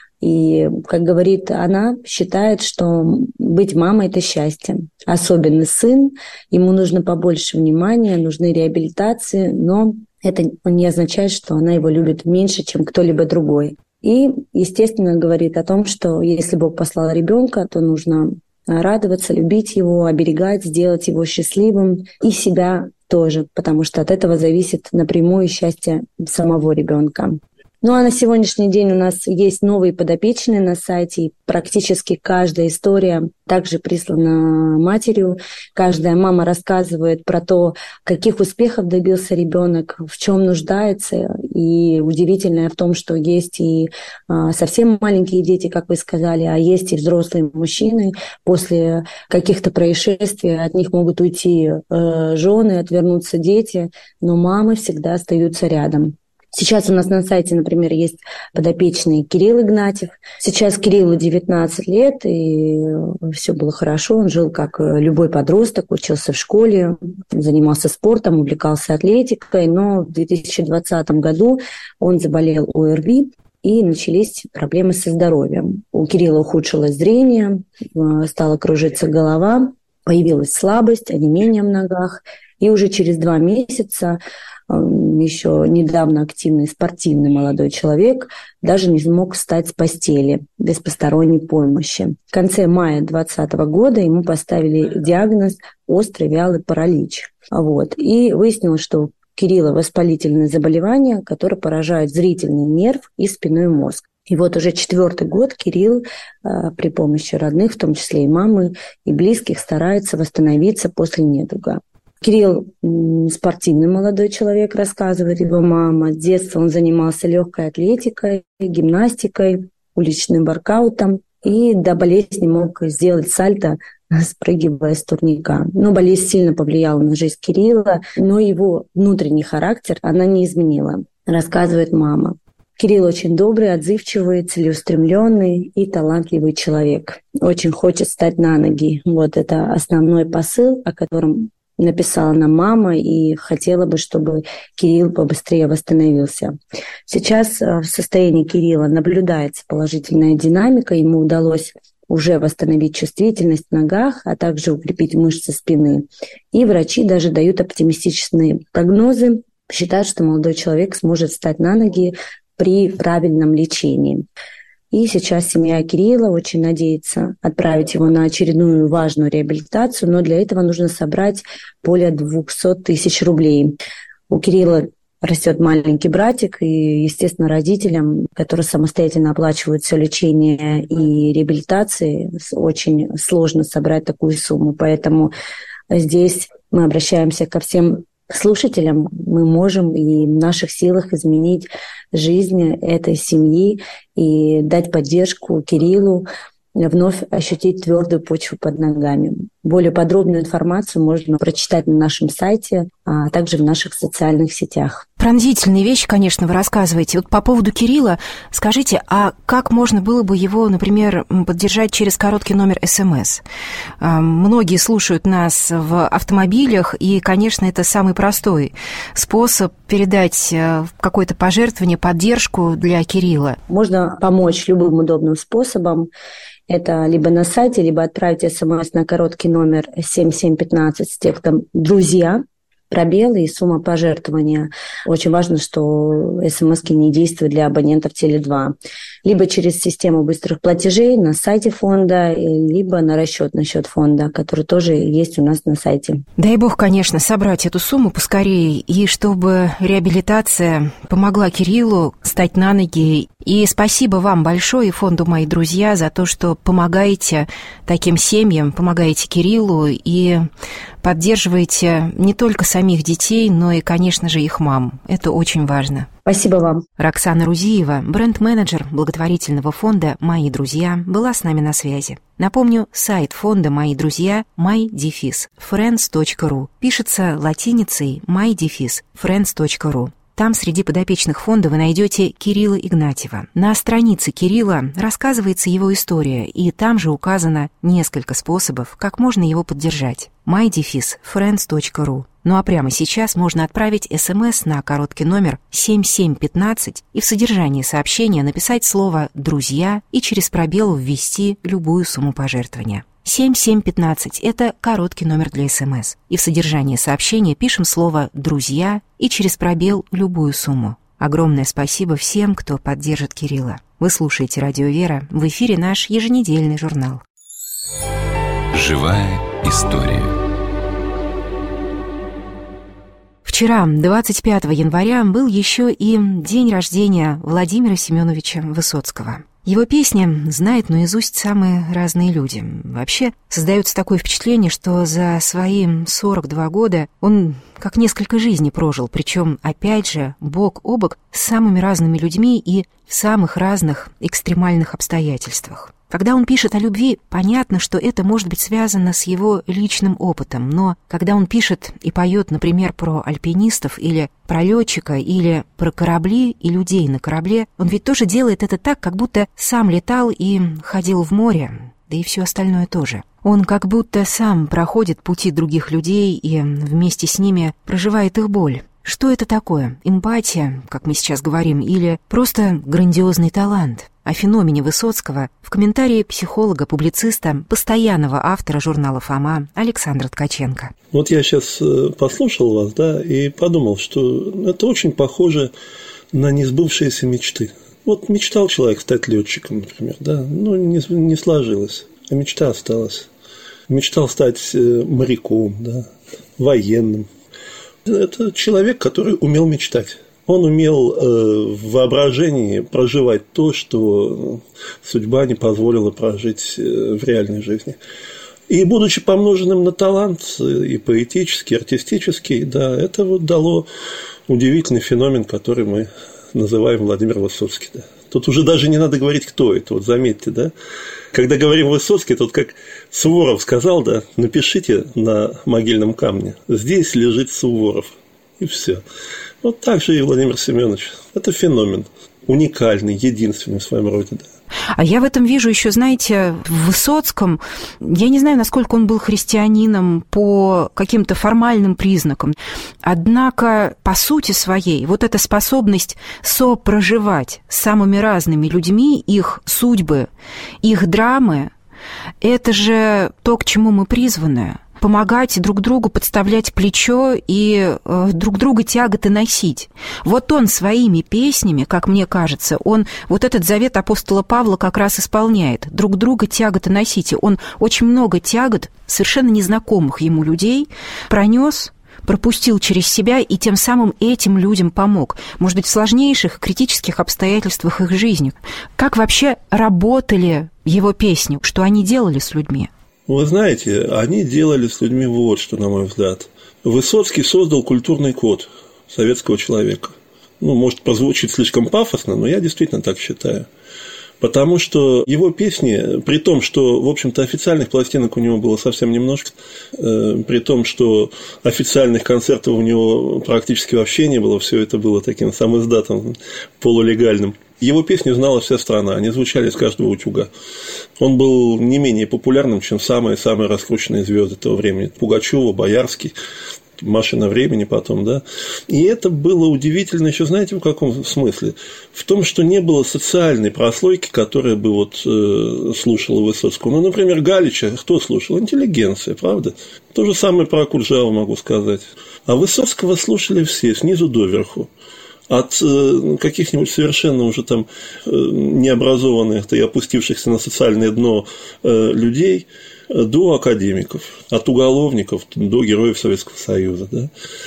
И, как говорит она, считает, что быть мамой – это счастье. Особенно сын, ему нужно побольше внимания, нужны реабилитации, но это не означает, что она его любит меньше, чем кто-либо другой. И, естественно, говорит о том, что если Бог послал ребенка, то нужно радоваться, любить его, оберегать, сделать его счастливым и себя тоже, потому что от этого зависит напрямую счастье самого ребенка. Ну а на сегодняшний день у нас есть новые подопечные на сайте, и практически каждая история также прислана матерью. Каждая мама рассказывает про то, каких успехов добился ребенок, в чем нуждается. И удивительное в том, что есть и совсем маленькие дети, как вы сказали, а есть и взрослые мужчины. После каких-то происшествий от них могут уйти жены, отвернуться дети, но мамы всегда остаются рядом. Сейчас у нас на сайте, например, есть подопечный Кирилл Игнатьев. Сейчас Кириллу 19 лет, и все было хорошо. Он жил как любой подросток, учился в школе, занимался спортом, увлекался атлетикой. Но в 2020 году он заболел ОРВИ, и начались проблемы со здоровьем. У Кирилла ухудшилось зрение, стала кружиться голова, появилась слабость, онемение в ногах. И уже через 2 месяца еще недавно активный спортивный молодой человек даже не смог встать с постели без посторонней помощи. В конце мая 2020 года ему поставили диагноз острый вялый паралич. И выяснилось, что у Кирилла воспалительное заболевание, которое поражает зрительный нерв и спинной мозг. И вот уже 4-й год Кирилл при помощи родных, в том числе и мамы, и близких, старается восстановиться после недуга. Кирилл спортивный молодой человек, рассказывает его мама. С детства он занимался легкой атлетикой, гимнастикой, уличным воркаутом и до болезни мог сделать сальто, спрыгивая с турника. Но болезнь сильно повлияла на жизнь Кирилла, но его внутренний характер она не изменила, рассказывает мама. Кирилл очень добрый, отзывчивый, целеустремленный и талантливый человек. Очень хочет встать на ноги. Вот это основной посыл, о котором написала нам мама и хотела бы, чтобы Кирилл побыстрее восстановился. Сейчас в состоянии Кирилла наблюдается положительная динамика. Ему удалось уже восстановить чувствительность в ногах, а также укрепить мышцы спины. И врачи даже дают оптимистичные прогнозы, считают, что молодой человек сможет встать на ноги при правильном лечении. И сейчас семья Кирилла очень надеется отправить его на очередную важную реабилитацию, но для этого нужно собрать более 200 тысяч рублей. У Кирилла растет маленький братик, и, естественно, родителям, которые самостоятельно оплачивают все лечение и реабилитации, очень сложно собрать такую сумму. Поэтому здесь мы обращаемся ко всем слушателям. Мы можем и в наших силах изменить жизнь этой семьи и дать поддержку Кириллу, вновь ощутить твердую почву под ногами. Более подробную информацию можно прочитать на нашем сайте, а также в наших социальных сетях. Пронзительные вещи, конечно, вы рассказываете. Вот по поводу Кирилла, скажите, а как можно было бы его, например, поддержать через короткий номер СМС? Многие слушают нас в автомобилях, и, конечно, это самый простой способ передать какое-то пожертвование, поддержку для Кирилла. Можно помочь любым удобным способом. Это либо на сайте, либо отправить СМС на короткий номер 7715 с текстом «Друзья», пробелы и сумма пожертвования. Очень важно, что СМС-ки не действуют для абонентов Теле2. Либо через систему быстрых платежей на сайте фонда, либо на расчетный счет фонда, который тоже есть у нас на сайте. Дай бог, конечно, собрать эту сумму поскорее, и чтобы реабилитация помогла Кириллу стать на ноги. И спасибо вам большое, фонду «Мои друзья», за то, что помогаете таким семьям, помогаете Кириллу и поддерживаете не только самих детей, но и, конечно же, их мам. Это очень важно. Спасибо вам. Роксана Рузиева, бренд-менеджер благотворительного фонда «Мои друзья», была с нами на связи. Напомню, сайт фонда «Мои друзья» my-friends.ru. Пишется латиницей my-friends.ru. Там среди подопечных фонда вы найдете Кирилла Игнатьева. На странице Кирилла рассказывается его история, и там же указано несколько способов, как можно его поддержать. my-friends.ru. Ну а прямо сейчас можно отправить СМС на короткий номер 7715 и в содержании сообщения написать слово «друзья» и через пробел ввести любую сумму пожертвования. 7715 – это короткий номер для СМС. И в содержании сообщения пишем слово «друзья» и через пробел любую сумму. Огромное спасибо всем, кто поддержит Кирилла. Вы слушаете «Радио Вера», в эфире наш еженедельный журнал. Живая история. Вчера, 25 января, был еще и день рождения Владимира Семеновича Высоцкого. Его песни знают наизусть самые разные люди. Вообще, создается такое впечатление, что за свои 42 года он как несколько жизней прожил, причем, опять же, бок о бок с самыми разными людьми и в самых разных экстремальных обстоятельствах. Когда он пишет о любви, понятно, что это может быть связано с его личным опытом, но когда он пишет и поет, например, про альпинистов или про летчика, или про корабли и людей на корабле, он ведь тоже делает это так, как будто сам летал и ходил в море, да и все остальное тоже. Он как будто сам проходит пути других людей и вместе с ними проживает их боль. Что это такое? Эмпатия, как мы сейчас говорим, или просто грандиозный талант? О феномене Высоцкого в комментарии психолога-публициста, постоянного автора журнала «Фома» Александра Ткаченко. Вот я сейчас послушал вас, и подумал, что это очень похоже на несбывшиеся мечты. Вот мечтал человек стать летчиком, например, не сложилось, а мечта осталась. Мечтал стать моряком, военным. Это человек, который умел мечтать. Он умел в воображении проживать то, что судьба не позволила прожить в реальной жизни. И, будучи помноженным на талант, и поэтический, и артистический, это вот дало удивительный феномен, который мы называем Владимир Высоцкий. Тут уже даже не надо говорить, кто это, вот заметьте, Когда говорим Высоцкий, тут как Суворов сказал, напишите на могильном камне: здесь лежит Суворов. и все. Вот так же и Владимир Семенович. Это феномен, уникальный, единственный в своем роде, да. А я в этом вижу еще, знаете, в Высоцком, я не знаю, насколько он был христианином по каким-то формальным признакам, однако по сути своей вот эта способность сопроживать с самыми разными людьми их судьбы, их драмы, это же то, к чему мы призваны. Помогать друг другу, подставлять плечо и друг друга тяготы носить. Вот он своими песнями, как мне кажется, он вот этот завет апостола Павла как раз исполняет. Друг друга тяготы носите. Он очень много тягот совершенно незнакомых ему людей пронес, пропустил через себя и тем самым этим людям помог. Может быть, в сложнейших критических обстоятельствах их жизни. Как вообще работали его песни? Что они делали с людьми? Вы знаете, они делали с людьми вот что, на мой взгляд. Высоцкий создал культурный код советского человека. Может, прозвучит слишком пафосно, но я действительно так считаю. Потому что его песни, при том, что, в общем-то, официальных пластинок у него было совсем немножко, при том, что официальных концертов у него практически вообще не было, все это было таким самиздатом полулегальным. Его песни знала вся страна, они звучали с каждого утюга. Он был не менее популярным, чем самые-самые раскрученные звезды того времени. Пугачёва, Боярский, «Машина времени» потом, да. И это было удивительно еще, знаете, в каком смысле? В том, что не было социальной прослойки, которая бы вот слушала Высоцкого. Например, Галича кто слушал? Интеллигенция, правда? То же самое про Акуджаву могу сказать. А Высоцкого слушали все, снизу доверху. От каких-нибудь совершенно уже там необразованных и опустившихся на социальное дно людей до академиков, от уголовников до героев Советского Союза. Да?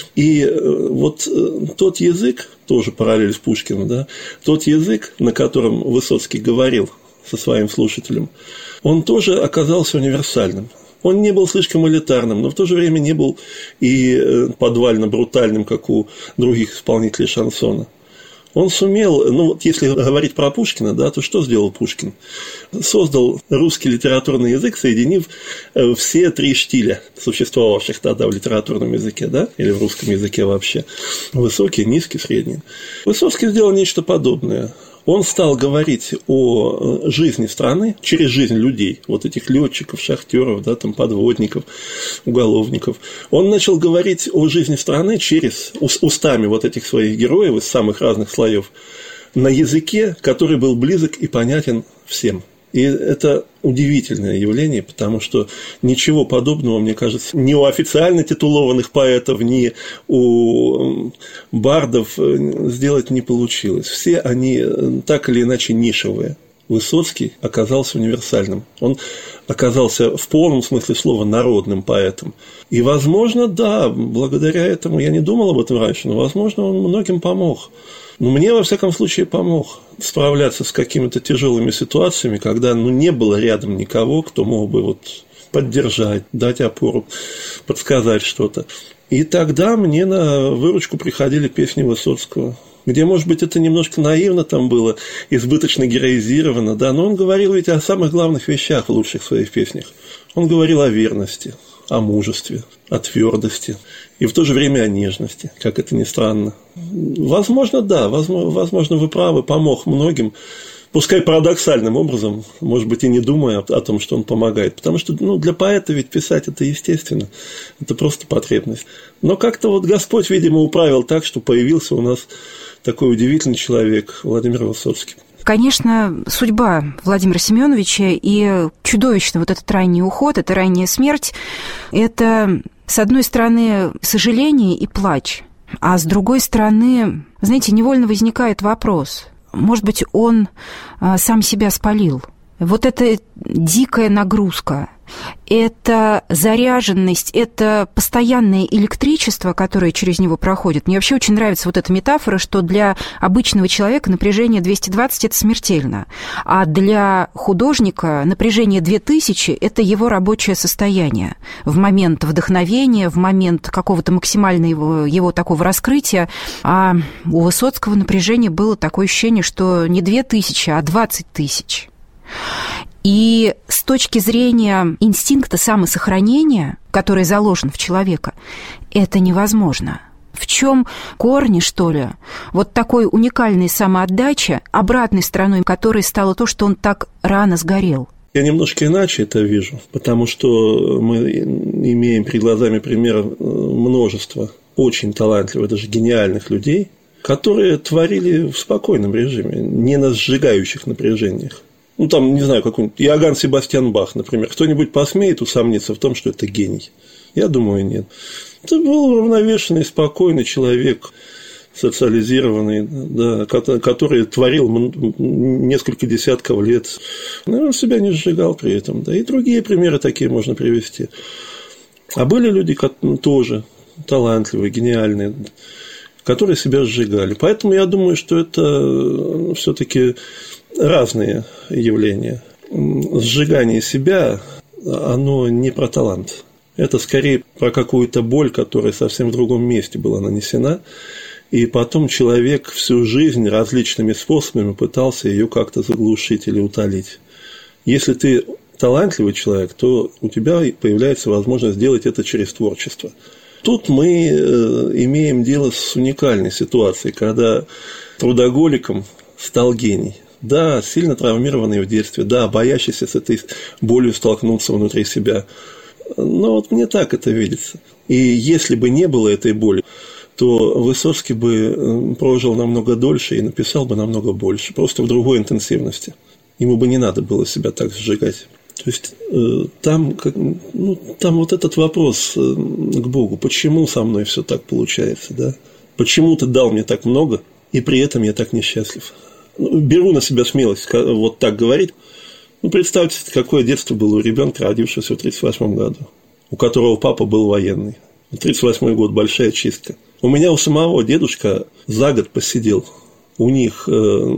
И вот тот язык, тоже параллель с Пушкиным, да, тот язык, на котором Высоцкий говорил со своим слушателем, он тоже оказался универсальным. Он не был слишком элитарным, но в то же время не был и подвально-брутальным, как у других исполнителей шансона. Он сумел, если говорить про Пушкина, да, то что сделал Пушкин? Создал русский литературный язык, соединив все три штиля, существовавших тогда в литературном языке, да, или в русском языке вообще. Высокий, низкий, средний. Высоцкий сделал нечто подобное. Он стал говорить о жизни страны через жизнь людей, вот этих летчиков, шахтеров, да, там, подводников, уголовников. Он начал говорить о жизни страны через устами вот этих своих героев из самых разных слоев на языке, который был близок и понятен всем. И это удивительное явление, потому что ничего подобного, мне кажется, ни у официально титулованных поэтов, ни у бардов сделать не получилось. Все они так или иначе нишевые. Высоцкий оказался универсальным. Он оказался в полном смысле слова народным поэтом. И, возможно, да, благодаря этому, я не думал об этом раньше, но, возможно, он многим помог. Но мне, во всяком случае, помог справляться с какими-то тяжелыми ситуациями, когда не было рядом никого, кто мог бы поддержать, дать опору, подсказать что-то. И тогда мне на выручку приходили песни Высоцкого, где, может быть, это немножко наивно там было, избыточно героизировано, да, но он говорил ведь о самых главных вещах в лучших своих песнях. Он говорил о верности, о мужестве, о твердости и в то же время о нежности, как это ни странно. Возможно, да, возможно, вы правы, помог многим, пускай парадоксальным образом, может быть, и не думая о том, что он помогает, потому что для поэта ведь писать это естественно, это просто потребность. Но как-то Господь, видимо, управил так, что появился у нас такой удивительный человек, Владимир Высоцкий. Конечно, судьба Владимира Семеновича и чудовищный этот ранний уход, эта ранняя смерть, это, с одной стороны, сожаление и плач, а с другой стороны, знаете, невольно возникает вопрос, может быть, он сам себя спалил. Вот эта дикая нагрузка, это заряженность, это постоянное электричество, которое через него проходит. Мне вообще очень нравится вот эта метафора, что для обычного человека напряжение 220 – это смертельно, а для художника напряжение 2000 – это его рабочее состояние. В момент вдохновения, в момент какого-то максимального его такого раскрытия. А у Высоцкого напряжение было такое ощущение, что не 2000, а 20 тысяч. И с точки зрения инстинкта самосохранения, который заложен в человека, это невозможно. В чем корни, что ли, вот такой уникальной самоотдачи, обратной стороной которой стало то, что он так рано сгорел? Я немножко иначе это вижу, потому что мы имеем перед глазами примеры множества очень талантливых, даже гениальных людей, которые творили в спокойном режиме, не на сжигающих напряжениях. Ну, там, не знаю, какой-нибудь Иоганн Себастьян Бах, например. Кто-нибудь посмеет усомниться в том, что это гений? Я думаю, нет. Это был уравновешенный, спокойный человек, социализированный, да, который творил несколько десятков лет. Он себя не сжигал при этом. Да, и другие примеры такие можно привести. А были люди тоже талантливые, гениальные, которые себя сжигали. Поэтому я думаю, что это все-таки разные явления. Сжигание себя, оно не про талант. Это скорее про какую-то боль, которая совсем в другом месте была нанесена. И потом человек всю жизнь различными способами пытался ее как-то заглушить или утолить. Если ты талантливый человек, то у тебя появляется возможность сделать это через творчество. Тут мы имеем дело с уникальной ситуацией, когда трудоголиком стал гений. Да, сильно травмированный в детстве, да, боящийся с этой болью столкнуться внутри себя. Но вот мне так это видится. И если бы не было этой боли, то Высоцкий бы прожил намного дольше и написал бы намного больше, просто в другой интенсивности. Ему бы не надо было себя так сжигать. То есть там вот этот вопрос к Богу, почему со мной все так получается, да? Почему ты дал мне так много, и при этом я так несчастлив? Беру на себя смелость вот так говорить. Представьте, какое детство было у ребенка, родившегося в 1938 году, у которого папа был военный. 1938 год, большая чистка. У меня у самого дедушка за год посидел. У них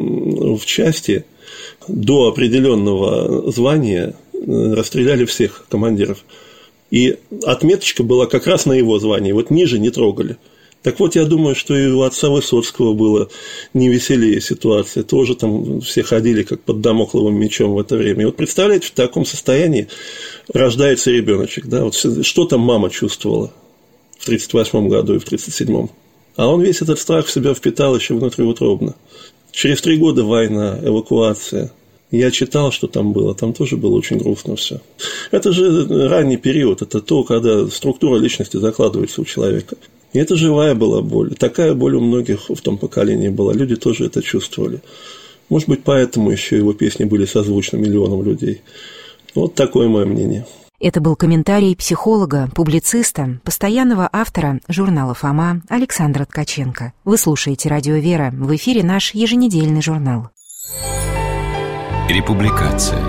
в части до определенного звания расстреляли всех командиров. И отметочка была как раз на его звании, вот ниже не трогали. Так вот, я думаю, что и у отца Высоцкого было не веселее ситуация. Тоже там все ходили как под дамокловым мечом в это время. И вот представляете, в таком состоянии рождается ребеночек. Да? Вот что там мама чувствовала в 1938 году и в 1937. А он весь этот страх в себя впитал еще внутриутробно. Через 3 года война, эвакуация. Я читал, что там было. Там тоже было очень грустно все. Это же ранний период. Это то, когда структура личности закладывается у человека. И это живая была боль. Такая боль у многих в том поколении была. Люди тоже это чувствовали. Может быть, поэтому еще его песни были созвучны миллионам людей. Вот такое мое мнение. Это был комментарий психолога, публициста, постоянного автора журнала «Фома» Александра Ткаченко. Вы слушаете «Радио Вера». В эфире наш еженедельный журнал. Републикация.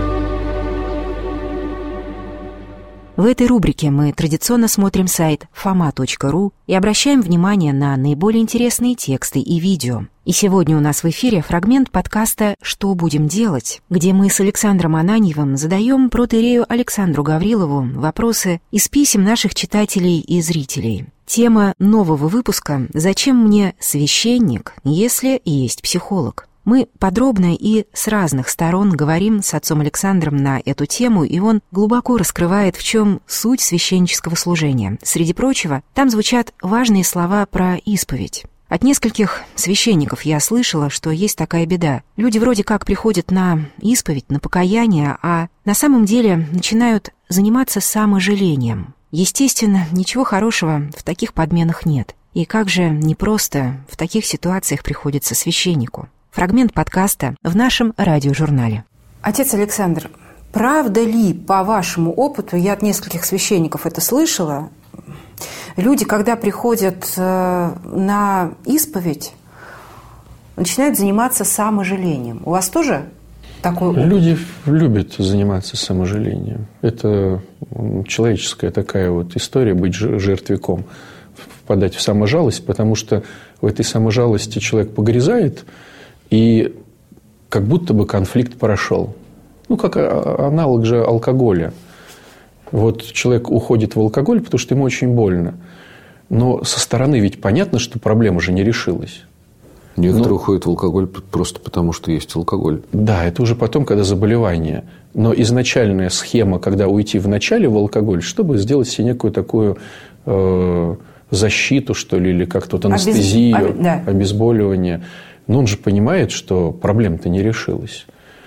В этой рубрике мы традиционно смотрим сайт foma.ru и обращаем внимание на наиболее интересные тексты и видео. И сегодня у нас в эфире фрагмент подкаста «Что будем делать?», где мы с Александром Ананьевым задаем протоиерею Александру Гаврилову вопросы из писем наших читателей и зрителей. Тема нового выпуска «Зачем мне священник, если есть психолог?». Мы подробно и с разных сторон говорим с отцом Александром на эту тему, и он глубоко раскрывает, в чем суть священнического служения. Среди прочего, там звучат важные слова про исповедь. От нескольких священников я слышала, что есть такая беда. Люди вроде как приходят на исповедь, на покаяние, а на самом деле начинают заниматься саможалением. Естественно, ничего хорошего в таких подменах нет. И как же непросто в таких ситуациях приходится священнику. Фрагмент подкаста в нашем радиожурнале. Отец Александр, правда ли, по вашему опыту, я от нескольких священников это слышала, люди, когда приходят на исповедь, начинают заниматься саможалением? У вас тоже такой опыт? Люди любят заниматься саможалением. Это человеческая такая вот история, быть жертвяком, впадать в саможалость, потому что в этой саможалости человек погрязает, и как будто бы конфликт прошел. Как аналог же алкоголя. Вот человек уходит в алкоголь, потому что ему очень больно. Но со стороны ведь понятно, что проблема же не решилась. Некоторые уходят в алкоголь просто потому, что есть алкоголь. Да, это уже потом, когда заболевание. Но изначальная схема, когда уйти вначале в алкоголь, чтобы сделать себе некую такую защиту, что ли, или как-то вот анестезию, обезболивание. Но он же понимает, что проблема-то не решилась.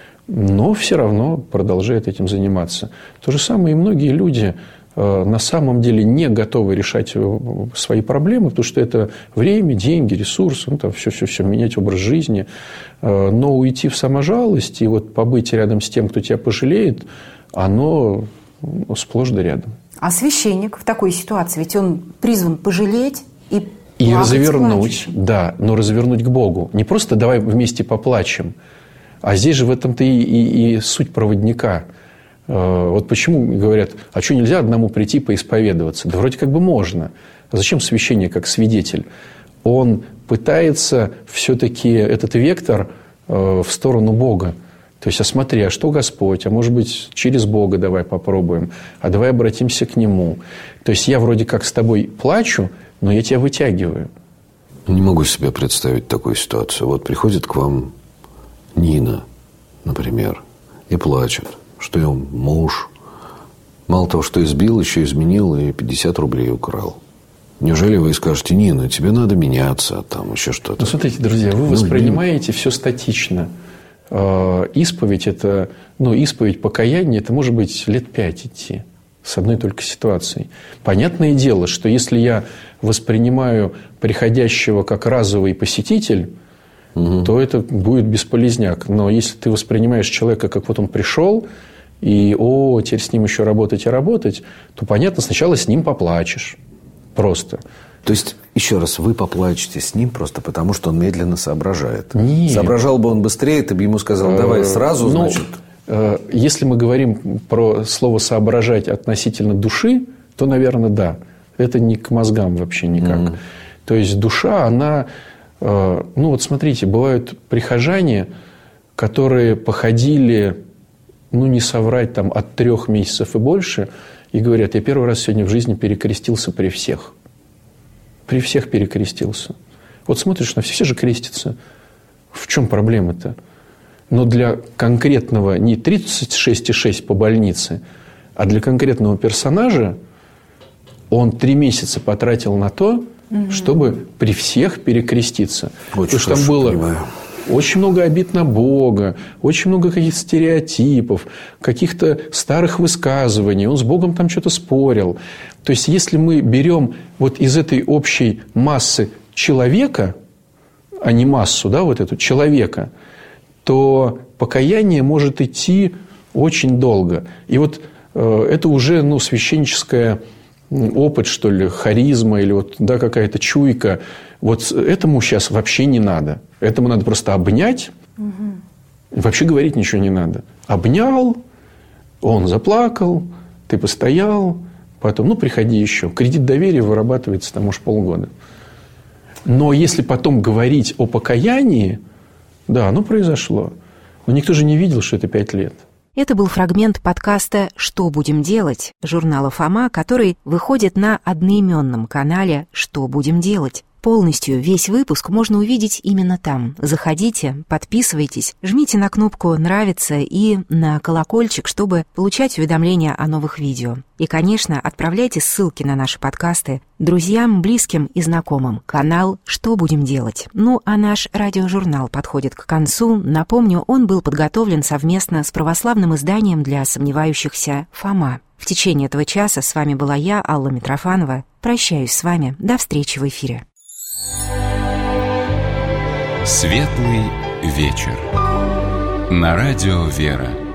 Но все равно продолжает этим заниматься. То же самое и многие люди на самом деле не готовы решать свои проблемы, потому что это время, деньги, ресурсы, ну, там все, менять образ жизни. Но уйти в саможалость и вот побыть рядом с тем, кто тебя пожалеет, оно сплошь да рядом. А священник в такой ситуации, ведь он призван пожалеть и развернуть, да, но развернуть к Богу. Не просто давай вместе поплачем, а здесь же в этом-то и суть проводника. Вот почему говорят, а что нельзя одному прийти поисповедоваться? Да вроде как бы можно. А зачем священник как свидетель? Он пытается все-таки этот вектор в сторону Бога. То есть, а смотри, а что Господь? А может быть, через Бога давай попробуем? А давай обратимся к Нему. То есть, я вроде как с тобой плачу, но я тебя вытягиваю. Не могу себе представить такую ситуацию. Вот приходит к вам Нина, например, и плачет, что ее муж мало того, что избил, еще изменил и 50 рублей украл. Неужели вы скажете: Нина, тебе надо меняться, там еще что-то? Ну, смотрите, друзья, вы воспринимаете все статично. Исповедь это, исповедь покаяния, это может быть лет 5 идти с одной только ситуацией. Понятное дело, что если я воспринимаю приходящего как разовый посетитель, то это будет бесполезняк. Но если ты воспринимаешь человека, как вот он пришел, и теперь с ним еще работать и работать, то, понятно, сначала с ним поплачешь. Просто. То есть, еще раз, вы поплачете с ним просто потому, что он медленно соображает? Нет. Соображал бы он быстрее, ты бы ему сказал: давай сразу, значит... Если мы говорим про слово «соображать» относительно души, то, наверное, да. Это не к мозгам вообще никак. То есть, душа, она... вот смотрите, бывают прихожане, которые походили, не соврать, там, от 3 месяцев и больше, и говорят: я первый раз сегодня в жизни перекрестился при всех. При всех перекрестился. Вот смотришь на все же крестятся. В чем проблема-то? Но для конкретного не 36,6 по больнице, а для конкретного персонажа он 3 месяца потратил на то, чтобы при всех перекреститься. Очень потому что там было очень много обид на Бога, очень много каких-то стереотипов, каких-то старых высказываний. Он с Богом там что-то спорил. То есть, если мы берем вот из этой общей массы человека, а не массу, да, вот эту человека, то покаяние может идти очень долго. И вот это уже священническая опыт, что ли, харизма или какая-то чуйка. Вот этому сейчас вообще не надо. Этому надо просто обнять. Вообще говорить ничего не надо. Обнял, он заплакал, ты постоял, потом, приходи еще. Кредит доверия вырабатывается там уж полгода. Но если потом говорить о покаянии, да, оно произошло. Но никто же не видел, что это 5 лет. Это был фрагмент подкаста «Что будем делать?» журнала «Фома», который выходит на одноименном канале «Что будем делать?». Полностью весь выпуск можно увидеть именно там. Заходите, подписывайтесь, жмите на кнопку «Нравится» и на колокольчик, чтобы получать уведомления о новых видео. И, конечно, отправляйте ссылки на наши подкасты друзьям, близким и знакомым. Канал «Что будем делать?». А наш радиожурнал подходит к концу. Напомню, он был подготовлен совместно с православным изданием для сомневающихся «Фома». В течение этого часа с вами была я, Алла Митрофанова. Прощаюсь с вами. До встречи в эфире. Светлый вечер. На радио «Вера».